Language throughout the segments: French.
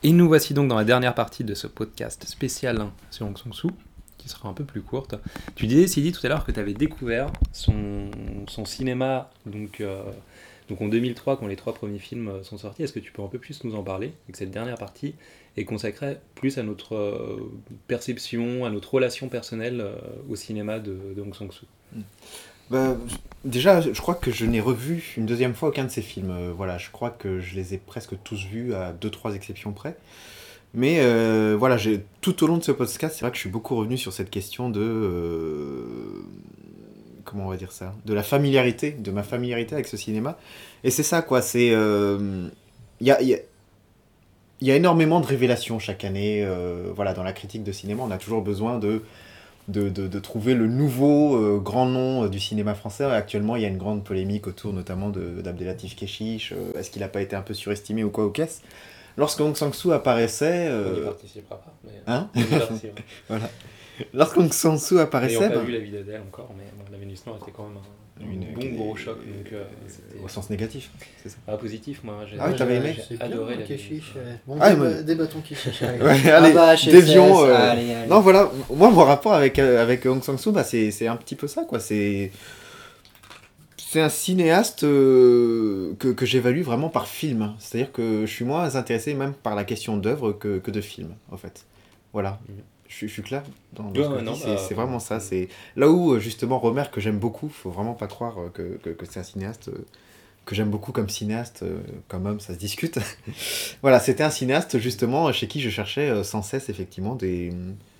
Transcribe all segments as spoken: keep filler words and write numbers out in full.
Et nous voici donc dans la dernière partie de ce podcast spécial sur Hong Sang-soo, qui sera un peu plus courte. Tu disais, Sidi, tout à l'heure que tu avais découvert son, son cinéma donc, euh, donc en deux mille trois, quand les trois premiers films sont sortis. Est-ce que tu peux un peu plus nous en parler? Et que cette dernière partie est consacrée plus à notre euh, perception, à notre relation personnelle euh, au cinéma de, de Hong Sang-soo. Bah, déjà, je crois que je n'ai revu une deuxième fois aucun de ces films. Euh, voilà, je crois que je les ai presque tous vus à deux trois exceptions près. Mais euh, voilà, j'ai, tout au long de ce podcast, c'est vrai que je suis beaucoup revenu sur cette question de... euh, comment on va dire ça? De la familiarité, de ma familiarité avec ce cinéma. Et c'est ça, quoi. C'est... Il euh, y, a, y, a, y a énormément de révélations chaque année. Euh, voilà, dans la critique de cinéma, on a toujours besoin de... De, de, de trouver le nouveau euh, grand nom euh, du cinéma français. Actuellement, il y a une grande polémique autour notamment de, d'Abdelatif Kechiche. Euh, est-ce qu'il n'a pas été un peu surestimé ou quoi ou qu'est-ce? Lorsque Hong Sang-soo apparaissait... On n'y Euh... participera pas. Mais... Hein On y participe. Voilà. Lorsque Hong Sang-soo apparaissait... N'ayant pas ben... vu la vie d'Adèle encore, mais bon, la Vénus Noire était quand même un, un une, bon une, gros choc. Donc, euh, au sens négatif, c'est ça. Ah, positif, moi. J'ai, ah oui, t'avais aimé? J'ai adoré la Kéchiche. Vénus. Bon, ah, déba- mais... débattons Kéchiche. Allez, ouais, ah allez bah, dévions. Euh... Allez, allez. Non, voilà. Moi, mon rapport avec, euh, avec Hong Sang-soo, bah, c'est, c'est un petit peu ça, quoi. C'est... C'est un cinéaste euh, que, que j'évalue vraiment par film. C'est-à-dire que je suis moins intéressé même par la question d'œuvre que, que de film, en fait. Voilà. Mm. Je, je suis clair dans, dans ouais, ce que ouais, je non, dis, bah, c'est, c'est vraiment ça. C'est là où, justement, Rohmer, que j'aime beaucoup, faut vraiment pas croire que, que, que c'est un cinéaste euh, que j'aime beaucoup comme cinéaste, euh, comme homme, ça se discute. Voilà, c'était un cinéaste, justement, chez qui je cherchais euh, sans cesse, effectivement, des...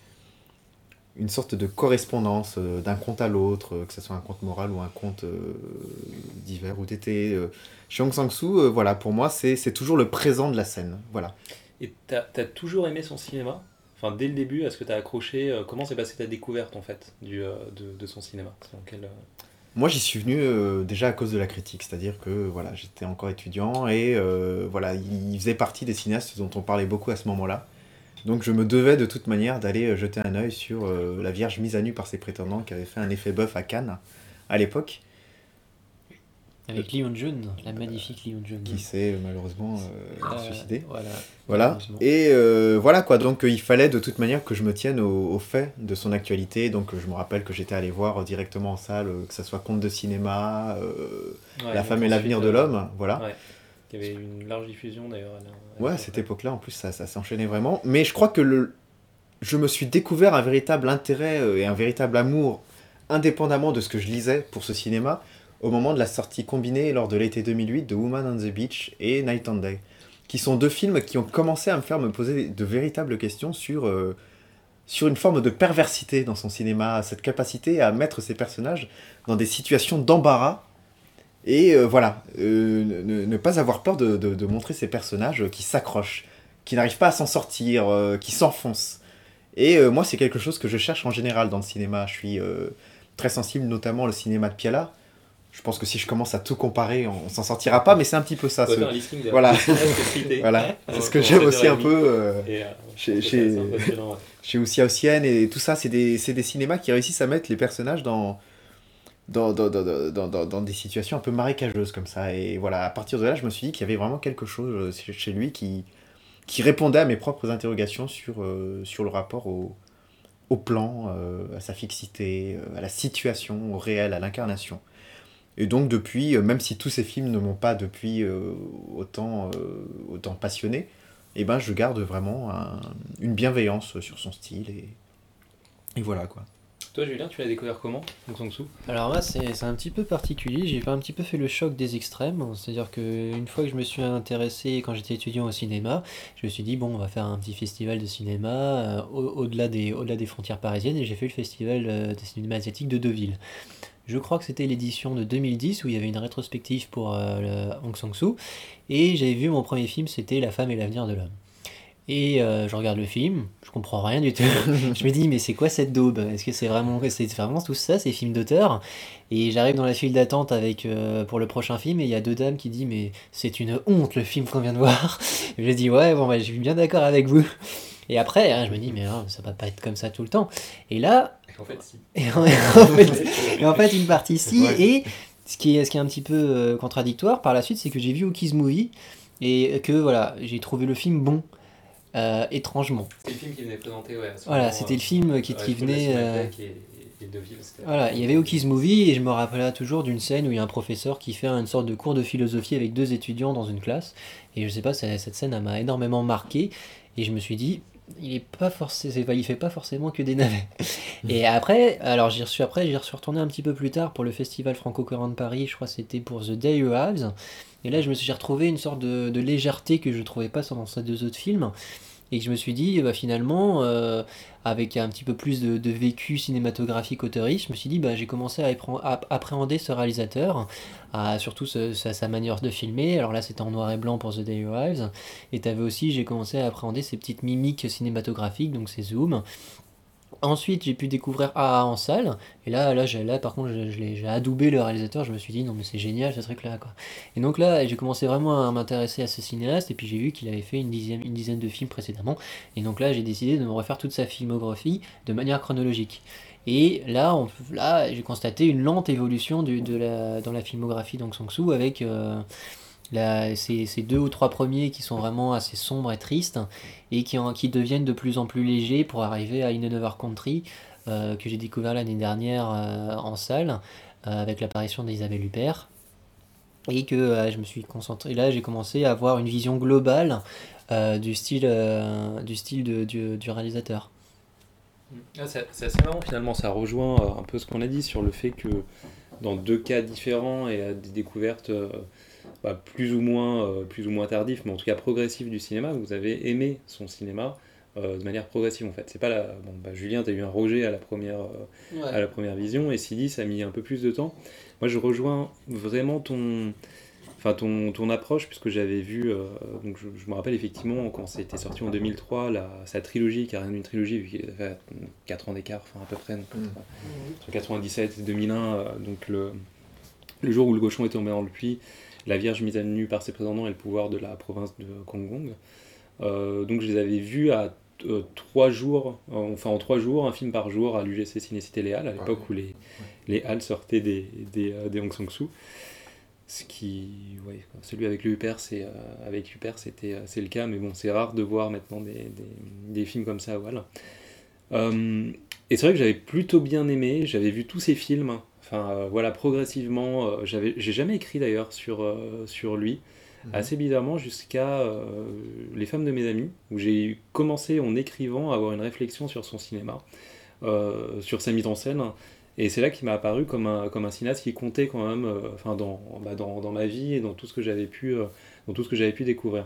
une sorte de correspondance euh, d'un conte à l'autre, euh, que ce soit un conte moral ou un conte euh, d'hiver ou d'été. Euh. Chez Hong Sang-soo, euh, voilà, pour moi, c'est, c'est toujours le présent de la scène. Voilà. Et t'as, t'as toujours aimé son cinéma? Enfin, dès le début, est-ce que t'as accroché euh, Comment s'est passée ta découverte, en fait, du, euh, de, de son cinéma? Dans quel, euh... Moi, j'y suis venu euh, déjà à cause de la critique, c'est-à-dire que voilà, j'étais encore étudiant et euh, voilà, il faisait partie des cinéastes dont on parlait beaucoup à ce moment-là. Donc je me devais de toute manière d'aller jeter un œil sur euh, La Vierge mise à nu par ses prétendants, qui avait fait un effet bœuf à Cannes à l'époque. Avec Lee Yoon-jun, la magnifique Lee Yoon-jun. Qui s'est malheureusement euh, euh, suicidé. Voilà. Voilà. Et euh, voilà quoi, donc euh, il fallait de toute manière que je me tienne au, au fait de son actualité. Donc euh, je me rappelle que j'étais allé voir directement en salle, euh, que ce soit Conte de cinéma, euh, ouais, La femme et l'avenir de l'homme, voilà. Ouais. Il y avait une large diffusion d'ailleurs. À la, à ouais, à cette époque-là, en plus, ça, ça s'enchaînait vraiment. Mais je crois que le... je me suis découvert un véritable intérêt et un véritable amour, indépendamment de ce que je lisais pour ce cinéma, au moment de la sortie combinée lors de l'été deux mille huit de Woman on the Beach et Night and Day, qui sont deux films qui ont commencé à me faire me poser de véritables questions sur, euh, sur une forme de perversité dans son cinéma, cette capacité à mettre ses personnages dans des situations d'embarras. Et euh, voilà, euh, ne, ne pas avoir peur de, de, de montrer ces personnages qui s'accrochent, qui n'arrivent pas à s'en sortir, euh, qui s'enfoncent. Et euh, moi, c'est quelque chose que je cherche en général dans le cinéma. Je suis euh, très sensible, notamment au cinéma de Piala. Je pense que si je commence à tout comparer, on, on s'en sortira pas, mais c'est un petit peu ça. Ce... listing, voilà, voilà. C'est ce que j'aime aussi un peu euh, et, euh, chez, chez, chez Wuxia Ossian et tout ça. C'est des, c'est des cinémas qui réussissent à mettre les personnages dans... Dans, dans, dans, dans, dans, dans des situations un peu marécageuses comme ça. Et voilà, à partir de là, je me suis dit qu'il y avait vraiment quelque chose chez lui qui, qui répondait à mes propres interrogations sur, euh, sur le rapport au, au plan, euh, à sa fixité, euh, à la situation, au réel, à l'incarnation. Et donc depuis, euh, même si tous ces films ne m'ont pas depuis euh, autant, euh, autant passionné, eh ben, je garde vraiment un, une bienveillance sur son style. Et, et voilà quoi. Toi, Julien, tu l'as découvert comment, Hong Sang-soo? Alors moi, c'est, c'est un petit peu particulier. J'ai un petit peu fait le choc des extrêmes. C'est-à-dire qu'une fois que je me suis intéressé, quand j'étais étudiant au cinéma, je me suis dit, bon, on va faire un petit festival de cinéma euh, au- au-delà des, au-delà des frontières parisiennes. Et j'ai fait le festival euh, de cinéma asiatique de Deauville. Je crois que c'était l'édition de deux mille dix où il y avait une rétrospective pour euh, le Hong Sang-soo. Et j'avais vu mon premier film, c'était La femme et l'avenir de l'homme. Et euh, je regarde le film, je comprends rien du tout. Je me dis, mais c'est quoi cette daube? Est-ce que c'est vraiment, c'est vraiment tout ça, ces films d'auteur? Et j'arrive dans la file d'attente avec, euh, pour le prochain film, et il y a deux dames qui disent, mais c'est une honte le film qu'on vient de voir. Et je dis, ouais, bon, bah, je suis bien d'accord avec vous. Et après, hein, je me dis, mais hein, ça va pas être comme ça tout le temps. Et là. En fait, si. Et en, en, fait, et en fait, une partie si. Ouais. Et ce qui, est, ce qui est un petit peu euh, contradictoire par la suite, c'est que j'ai vu Oki's Movie, et que voilà, j'ai trouvé le film bon. euh, étrangement. C'était le film qui venait présenter, ouais. Voilà, moment, c'était le film qui, euh, qui venait... Euh... Et, et Deville, voilà, il y avait Oki's Movie, et je me rappelais toujours d'une scène où il y a un professeur qui fait une sorte de cours de philosophie avec deux étudiants dans une classe, et je sais pas, ça, cette scène m'a énormément marqué, et je me suis dit, il est pas forcément, il fait pas forcément que des navets. Et après, alors j'y suis après, j'y suis retourné un petit peu plus tard pour le festival franco-coréen de Paris, je crois que c'était pour The Day Arrives, et là je me suis retrouvé une sorte de, de légèreté que je trouvais pas dans ces deux autres films. Et je me suis dit, bah, finalement, euh, avec un petit peu plus de, de vécu cinématographique auteuriste, je me suis dit, bah, j'ai commencé à, épre- à appréhender ce réalisateur, à, surtout ce, sa, sa manière de filmer. Alors là, c'était en noir et blanc pour The Day Arrives. Et t'avais aussi, j'ai commencé à appréhender ses petites mimiques cinématographiques, donc ses zooms. Ensuite, j'ai pu découvrir A A en salle, et là, là, j'ai, là par contre, je, je l'ai, j'ai adoubé le réalisateur, je me suis dit, non mais c'est génial ce truc-là, quoi. Et donc là, j'ai commencé vraiment à m'intéresser à ce cinéaste, et puis j'ai vu qu'il avait fait une dizaine, une dizaine de films précédemment, et donc là, j'ai décidé de me refaire toute sa filmographie de manière chronologique. Et là, on, là j'ai constaté une lente évolution du, de la, dans la filmographie d'Hong Sang-soo, avec... Euh, Là, c'est ces deux ou trois premiers qui sont vraiment assez sombres et tristes et qui, en, qui deviennent de plus en plus légers pour arriver à In Another Country euh, que j'ai découvert l'année dernière euh, en salle euh, avec l'apparition d'Isabelle Huppert et que euh, je me suis concentré là j'ai commencé à avoir une vision globale euh, du style, euh, du, style de, du, du réalisateur. Ah, c'est, c'est assez marrant finalement, ça rejoint euh, un peu ce qu'on a dit sur le fait que dans deux cas différents et à des découvertes euh, bah, plus ou moins euh, plus ou moins tardif, mais en tout cas progressif du cinéma. Vous avez aimé son cinéma euh, de manière progressive en fait. C'est pas la bon bah Julien, t'as eu un rejet à la première euh, ouais. à la première vision, et Sidi ça a mis un peu plus de temps. Moi je rejoins vraiment ton enfin ton, ton approche, puisque j'avais vu euh, donc je, je me rappelle effectivement quand c'était sorti en deux mille trois la, sa trilogie, qui a rien d'une trilogie vu qu'il avait quatre ans d'écart, enfin à peu près donc, mmh. entre quatre-vingt-dix-sept et deux mille un, euh, donc le le jour où le cochon est tombé dans le puits, La Vierge mise à nu par ses prétendants et le pouvoir de la province de Kangong. Euh, donc je les avais vus à euh, trois jours, euh, enfin en trois jours, un film par jour à l'U G C Ciné-Cité Les Halles, à l'époque où les, les Halles sortaient des, des, euh, des Hong Sang-soo. Ce qui, ouais, celui avec le Huppert, c'est, euh, avec Huppert, c'était, euh, c'est le cas, mais bon, c'est rare de voir maintenant des, des, des films comme ça, voilà. Euh, et c'est vrai que j'avais plutôt bien aimé, j'avais vu tous ces films. Enfin, euh, voilà, progressivement, euh, j'avais, j'ai jamais écrit d'ailleurs sur, euh, sur lui, mmh. assez bizarrement jusqu'à euh, Les femmes de mes amis, où j'ai commencé en écrivant à avoir une réflexion sur son cinéma, euh, sur sa mise en scène, et c'est là qu'il m'a apparu comme un, comme un cinéaste qui comptait quand même euh, enfin, dans, bah, dans, dans ma vie et dans tout ce que j'avais pu, euh, dans tout ce que j'avais pu découvrir.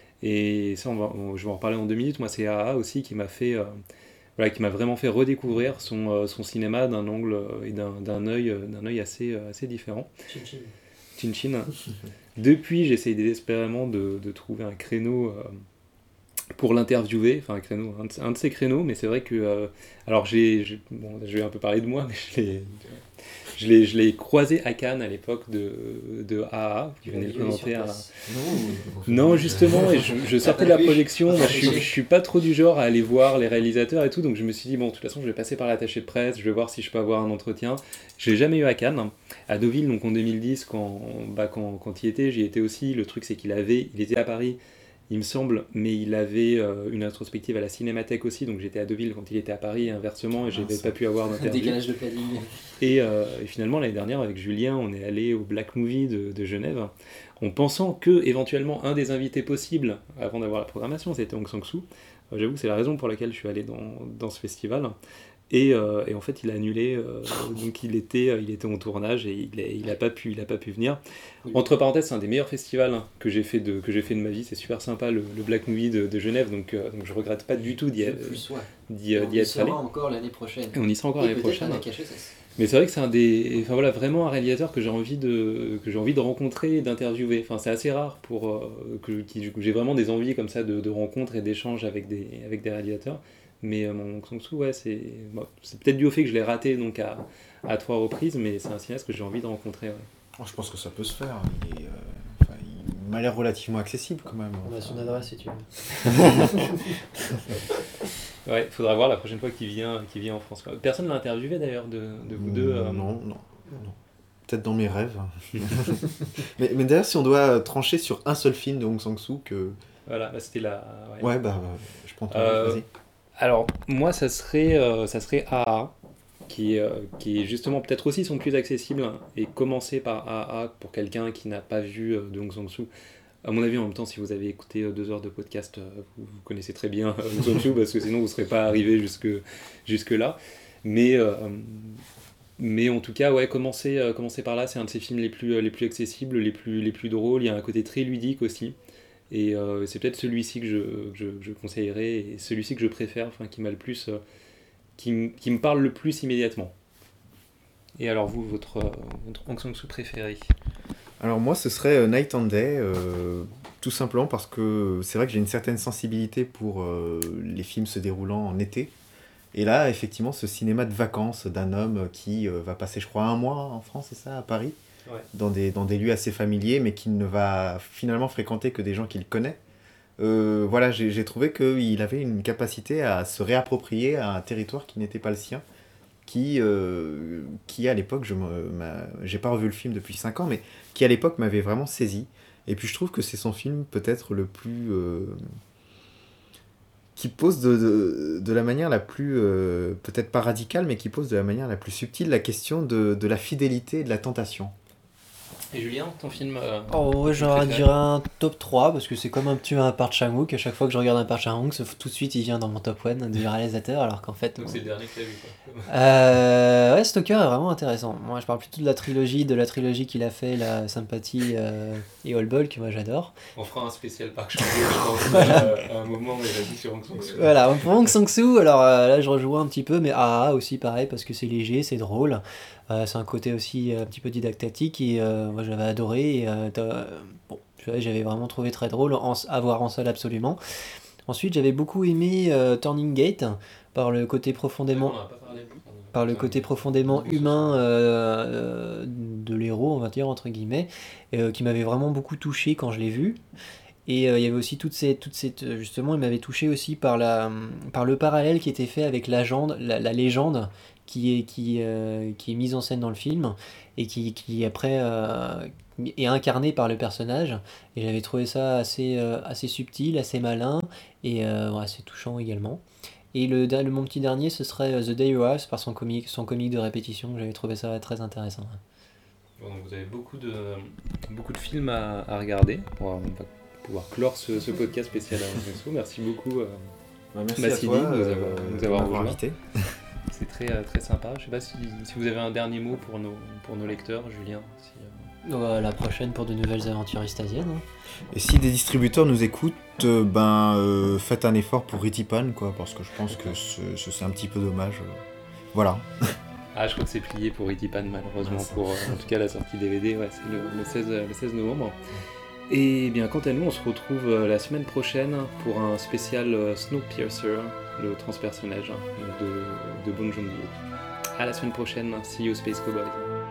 Et ça, on va, on, je vais en reparler en deux minutes. Moi, c'est A A aussi qui m'a fait... Euh, Voilà, qui m'a vraiment fait redécouvrir son, euh, son cinéma d'un angle euh, et d'un, d'un œil, euh, d'un œil assez, euh, assez différent. Chin-chin. Chin-chin. Depuis, j'essaye désespérément de, de trouver un créneau euh, pour l'interviewer, enfin un créneau, un de, un de ces créneaux, mais c'est vrai que... Euh, alors, j'ai, j'ai, bon, je vais un peu parler de moi, mais je l'ai, je l'ai, je l'ai croisé à Cannes à l'époque de, de A A, qui venait le présenter à... Non, non, justement, et je, je sortais de la projection, moi, je, suis, je suis pas trop du genre à aller voir les réalisateurs et tout, donc je me suis dit, bon, de toute façon, je vais passer par l'attaché de presse, je vais voir si je peux avoir un entretien. Je l'ai jamais eu à Cannes, à Deauville, donc en deux mille dix, quand, bah, quand, quand il y était, j'y étais aussi. Le truc, c'est qu'il avait, il était à Paris, il me semble, mais il avait euh, une rétrospective à la Cinémathèque aussi, donc j'étais à Deauville quand il était à Paris, et inversement, et je n'avais pas pu avoir d'interview. Décalage de planning. Et, euh, et finalement, l'année dernière, avec Julien, on est allé au Black Movie de, de Genève, en pensant que, éventuellement, un des invités possibles, avant d'avoir la programmation, c'était Hong Sang-soo. Euh, j'avoue que c'est la raison pour laquelle je suis allé dans, dans ce festival. Et, euh, et en fait, il a annulé, euh, donc il était, il était en tournage et il n'a pas pu, il a pas pu venir. Entre parenthèses, c'est un des meilleurs festivals que j'ai fait de, que j'ai fait de ma vie, c'est super sympa, le, le Black Movie de, de Genève, donc, euh, donc je regrette pas du tout d'y, plus, ouais. d'y, d'y être allé. On y sera encore l'année prochaine. Et on y sera encore et l'année prochaine. H Mais c'est vrai que c'est un des, enfin voilà, vraiment un réalisateur que j'ai envie de, que j'ai envie de rencontrer et d'interviewer. Enfin, c'est assez rare pour euh, que, que j'ai vraiment des envies comme ça de, de rencontres et d'échanges avec des, avec des réalisateurs. Mais euh, mon Sang-soo, ouais, c'est, bon, c'est peut-être dû au fait que je l'ai raté donc à, à trois reprises, mais c'est un cinéaste que j'ai envie de rencontrer. Ouais. Oh, je pense que ça peut se faire. Il, est, euh, enfin, il m'a l'air relativement accessible quand même. On a son adresse si tu veux. Ouais, il faudra voir la prochaine fois qu'il vient, qu'il vient en France. Personne ne l'a interviewé d'ailleurs de, de vous deux. Euh... Non, non, non. Peut-être dans mes rêves. mais, mais d'ailleurs, si on doit trancher sur un seul film de Hong Sang-soo que Voilà, bah, c'était la... Ouais. Ouais, bah, euh, je prends ton Euh, vas-y. Alors, moi, ça serait, euh, ça serait A A, qui, est, euh, qui est justement peut-être aussi son plus accessible, hein, et commencer par A A pour quelqu'un qui n'a pas vu euh, de Hong Sang-soo. À mon avis, en même temps, si vous avez écouté euh, deux heures de podcast, euh, vous, vous connaissez très bien euh, Hong Sang-soo, parce que sinon vous ne serez pas arrivé jusque, jusque là. Mais, euh, mais en tout cas, ouais, commencer, euh, commencer par là, c'est un de ses films les plus, euh, les plus accessibles, les plus, les plus drôles. Il y a un côté très ludique aussi. Et euh, c'est peut-être celui-ci que je, que je, que je conseillerais, et celui-ci que je préfère, enfin, qui m'a le plus, euh, qui, m- qui me parle le plus immédiatement. Et alors vous, votre, euh, votre Hong Sang-soo préféré? Alors moi, ce serait euh, Night and Day, euh, tout simplement parce que c'est vrai que j'ai une certaine sensibilité pour euh, les films se déroulant en été. Et là, effectivement, ce cinéma de vacances d'un homme qui euh, va passer, je crois, un mois en France, c'est ça, à Paris, Ouais. dans des, dans des lieux assez familiers, mais qui ne va finalement fréquenter que des gens qu'il connaît. Euh, voilà, j'ai j'ai trouvé qu'il avait une capacité à se réapproprier un territoire qui n'était pas le sien, qui, euh, qui à l'époque, je me- m'a- j'ai pas revu le film depuis cinq ans, mais qui à l'époque m'avait vraiment saisi. Et puis je trouve que c'est son film peut-être le plus... euh, qui pose de, de, de la manière la plus, euh, peut-être pas radicale, mais qui pose de la manière la plus subtile la question de, de la fidélité et de la tentation. Et Julien, ton film euh, Oh, ouais, j'en préféré? dirais un top trois parce que c'est comme un petit un Park Chan-wook. À chaque fois que je regarde un Park Chan-wook, sauf tout de suite il vient dans mon top un du réalisateur, alors qu'en fait. Donc bon. c'est le dernier que t'as vu, quoi. Euh, ouais, Stalker est vraiment intéressant. Moi, je parle plutôt de la trilogie, de la trilogie qu'il a fait, la Sympathie euh, et All Ball, que moi j'adore. On fera un spécial Park Chan-wook, je pense, euh, à un moment, mais vas-y sur Hong Sang-soo. Voilà, pour Hong Sang-soo, alors euh, là je rejoins un petit peu, mais A A aussi pareil, parce que c'est léger, c'est drôle. Euh, c'est un côté aussi euh, un petit peu didactatique, et euh, moi j'avais adoré. Et, euh, t'as- bon, tu vois, j'avais vraiment trouvé très drôle en, à voir en salle absolument. Ensuite, j'avais beaucoup aimé euh, Turning Gate, par le côté profondément On en a pas parlé. par le côté profondément humain euh, euh, de l'héros, on va dire, entre guillemets, euh, qui m'avait vraiment beaucoup touché quand je l'ai vu. Et euh, il y avait aussi toute cette, toute cette, euh, justement, il m'avait touché aussi par, la, par le parallèle qui était fait avec la, légende- la, la légende qui est, qui, euh, qui est mise en scène dans le film et qui, qui après euh, est incarnée par le personnage. Et j'avais trouvé ça assez, euh, assez subtil, assez malin et euh, ouais, assez touchant également. Et le, der- le- mon petit dernier, ce serait euh, The Day You Arrive par son comique, son comique de répétition. J'avais trouvé ça très intéressant. Bon, donc vous avez beaucoup de, beaucoup de films à, à regarder. On va, on va pouvoir clore ce, ce podcast spécial à Hong Sang-soo. Merci beaucoup. euh, Bah, merci Bah, à Sidi, toi de nous euh, avoir- de nous de avoir m'avoir rejoints. invité. C'est très, euh, très sympa. Je sais pas si, si vous avez un dernier mot pour nos, pour nos lecteurs, Julien. Si, euh, Donc, à la prochaine pour de nouvelles aventures istasiennes. hein. Et si des distributeurs nous écoutent, euh, ben euh, faites un effort pour Ritipan, quoi, parce que je pense que ce- ce- c'est un petit peu dommage. euh. Voilà. Ah, je crois que c'est plié pour Itipan, malheureusement, Ah, ça. pour euh, en tout cas la sortie D V D. Ouais, c'est le, le seize, le seize novembre. Et bien, quant à nous, on se retrouve euh, la semaine prochaine pour un spécial euh, Snowpiercer, le transpersonnage, hein, de, de Bong Joon-ho. À la semaine prochaine. See you, Space Cowboys.